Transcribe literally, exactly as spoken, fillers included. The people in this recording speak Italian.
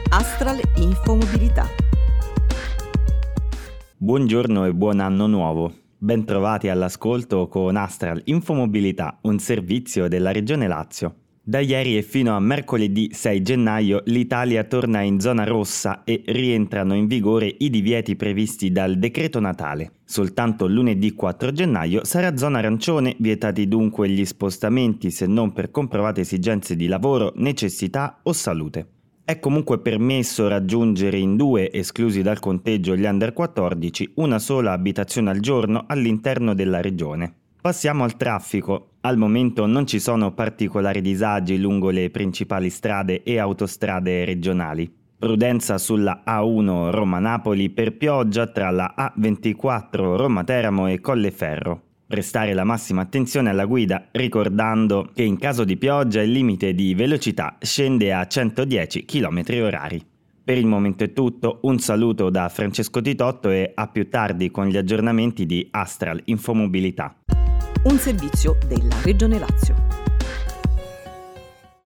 Astral Infomobilità. Buongiorno e buon anno nuovo. Bentrovati all'ascolto con Astral Infomobilità, un servizio della Regione Lazio. Da ieri e fino a mercoledì sei gennaio l'Italia torna in zona rossa e rientrano in vigore i divieti previsti dal decreto natale. Soltanto lunedì quattro gennaio sarà zona arancione, vietati dunque gli spostamenti se non per comprovate esigenze di lavoro, necessità o salute. È comunque permesso raggiungere in due, esclusi dal conteggio gli under quattordici, una sola abitazione al giorno all'interno della regione. Passiamo al traffico. Al momento non ci sono particolari disagi lungo le principali strade e autostrade regionali. Prudenza sulla A uno Roma-Napoli per pioggia tra la A ventiquattro Roma-Teramo e Colleferro. Prestare la massima attenzione alla guida, ricordando che in caso di pioggia il limite di velocità scende a centodieci chilometri orari. Per il momento è tutto, un saluto da Francesco Titotto e a più tardi con gli aggiornamenti di Astral Infomobilità. Un servizio della Regione Lazio.